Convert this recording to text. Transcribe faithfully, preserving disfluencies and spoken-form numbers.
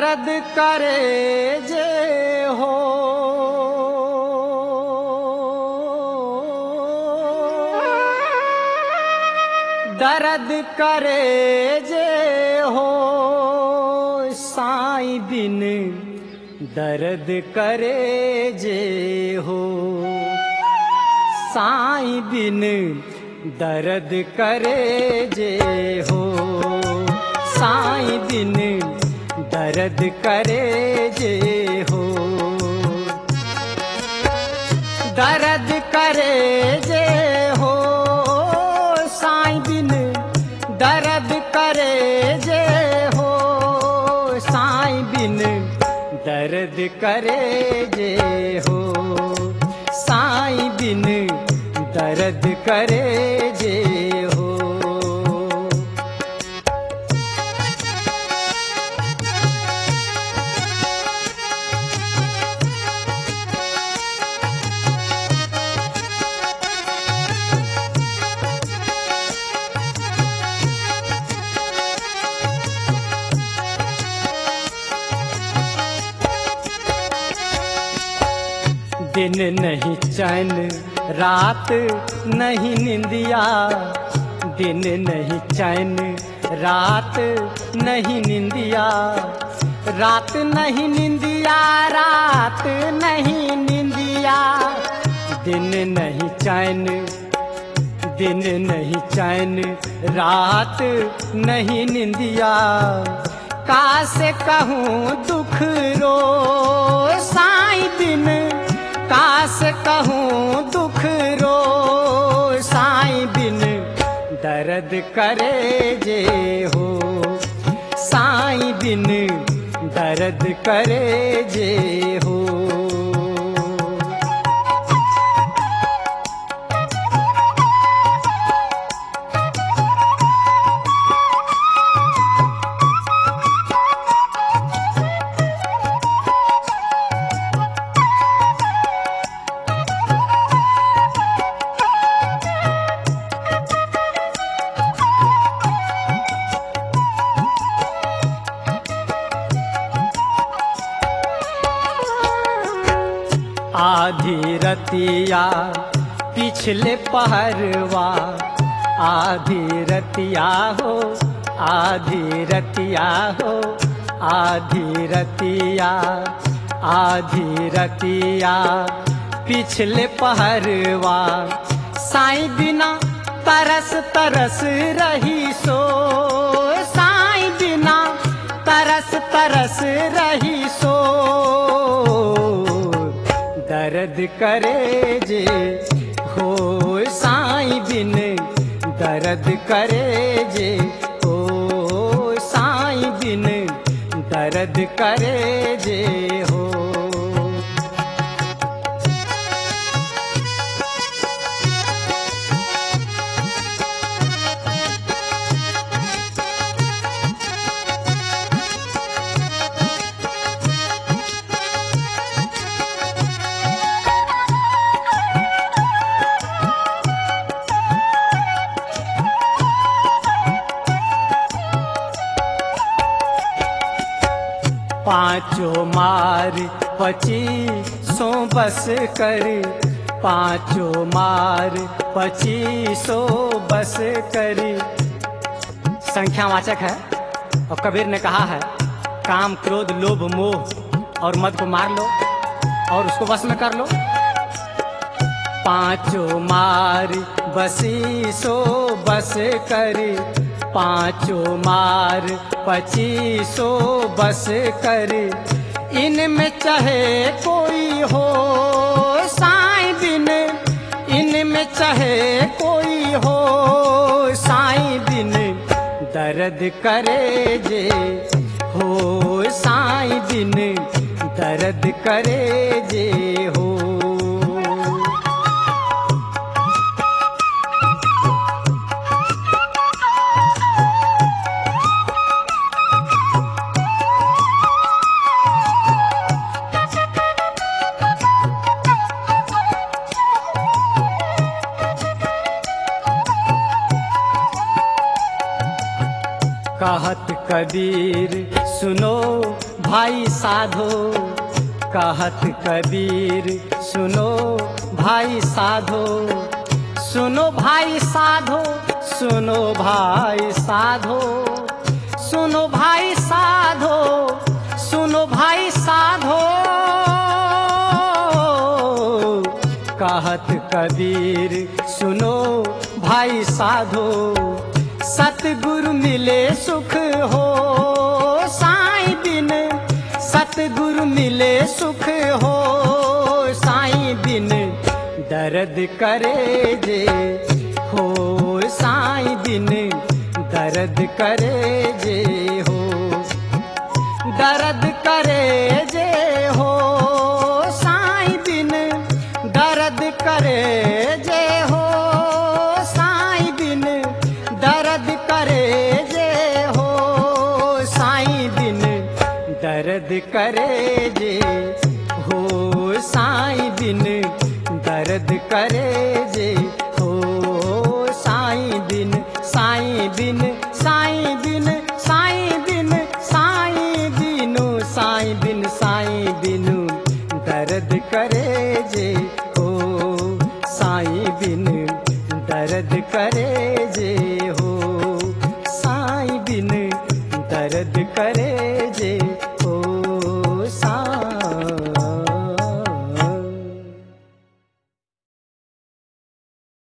दर्द करे जे हो दर्द करे जे हो साईं बिन दर्द करे जे हो साईं बिन दर्द करे जे हो साईं बिन दर्द करे जे हो दर्द करे जे हो साईं बिन दर्द करे जे हो साईं बिन दर्द करे जे हो साईं बिन दर्द करे जे हो। दिन नहीं चैन रात नहीं निंदिया दिन नहीं चैन रात नहीं निंदिया रात नहीं निंदिया रात नहीं निंदिया दिन नहीं चैन दिन नहीं चैन रात नहीं निंदिया कासे कहूँ दुख रो साईं बिन कासे कहूँ दुख रो साईं बिन दर्द करे जे हो साईं बिन दर्द करे जे हो। आधी रतिया पिछले पहरवा आधी रतिया हो आधी रतिया हो आधी रतिया आधी रतिया पिछले पहरवा साईं बिना तरस तरस रही सो साईं बिना तरस तरस रही सो दर्द करे जे हो साईं बिन दर्द करे जे हो साईं बिन दर्द करे जे हो। पांचों मार पचीसो बस कर पांचों मार पचीसो बस कर संख्यावाचक है और कबीर ने कहा है काम क्रोध लोभ मोह और मद को मार लो और उसको बस में कर लो। पांचों मार बसीसो बस कर पांचों मार पचीसो बस कर इनमें चाहे कोई हो साईं बिन इनमें चाहे कोई हो साईं बिन दर्द करे जे हो साईं बिन दर्द करे जे हो। कहत कबीर सुनो भाई साधो कहत कबीर सुनो भाई साधो सुनो भाई साधो सुनो भाई साधो सुनो भाई साधो सुनो भाई साधो कहत कबीर सुनो भाई साधो सतगुरु मिले सुख हो साईं बिन सतगुरु मिले सुख हो साईं बिन दर्द करे जे हो साईं बिन दर्द करे जे हो दर्द करे जे हो साईं बिन दर्द करे जे हो साईं बिन दर्द करे जे हो साईं बिन दर्द करे जे हो साईं बिन दर्द करे जे हो साईं बिन साईं बिन साईं बिन साईं बिन साईं बिनु साईं बिन साईं बिनु दर्द करे जे हो साईं बिन दर्द करे जे